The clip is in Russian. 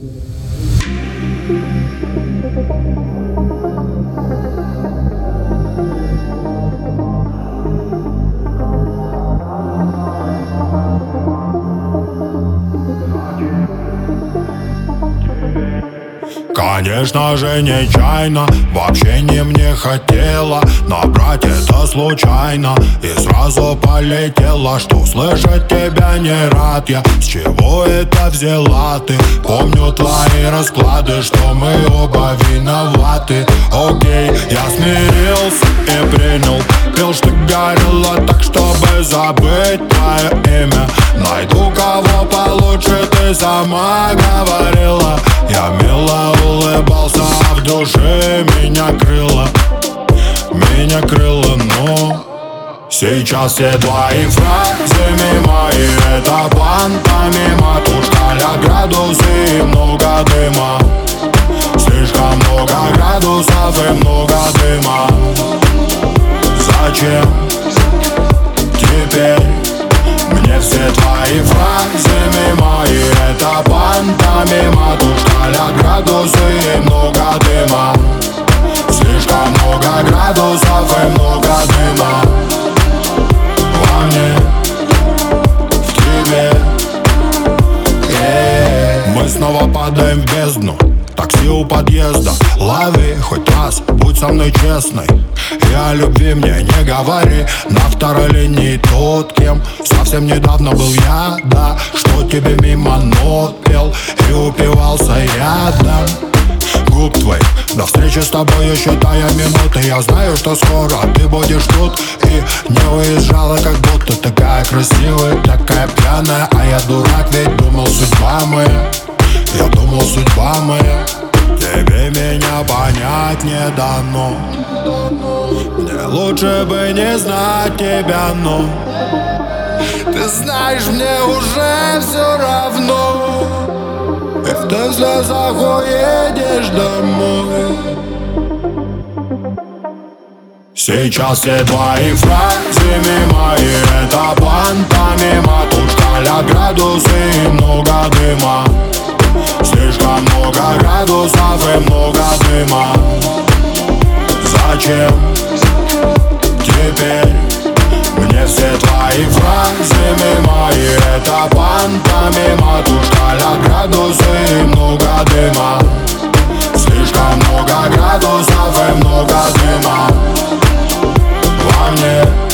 Конечно же нечаянно, вообще не мне хотела набрать это случайно и сразу полетела. Что слышать тебя не рад я, с чего это взяла ты? Помню твои расклады, что мы оба виноваты. Окей, я смирился и принял пил, что горело так, чтобы забыть твое имя. Найду кого получше, ты сама говорила. Я мило улыбался, а в душе меня крыло, но сейчас все твои фразы мимо, и это пантомима. Тут шкаля градусы и много дыма, слишком много градусов и много дыма. Зачем теперь мне все твои фразы мимо, и это пантомима. Тут шкаля градусы и много дыма, слишком много градусов и много дыма. Во мне, в тебе, мы снова падаем в бездну. Такси у подъезда, лови хоть раз, будь со мной честной. И о любви мне не говори. На второй линии тот, кем совсем недавно был я, да. Что тебе мимо нот пел и упивался ядом губ твоих. До встречи с тобой еще тая минуты. Я знаю, что скоро ты будешь тут. И не уезжала, как будто такая красивая, такая пьяная. А я дурак, ведь думал, судьба моя. Я думал, судьба моя. Тебе меня понять не дано. Мне лучше бы не знать тебя, но ты знаешь, мне уже все равно. И ты в слезах уедешь домой. Сейчас все твои фразы мимо, и это пантомима. Тут шкаля градусы и много дыма, слишком много градусов и много дыма. Зачем теперь мне все твои фразы мимо, и это пантомима. Тут шкаля градусы и много дыма, слишком много градусов и много дыма. Во мне.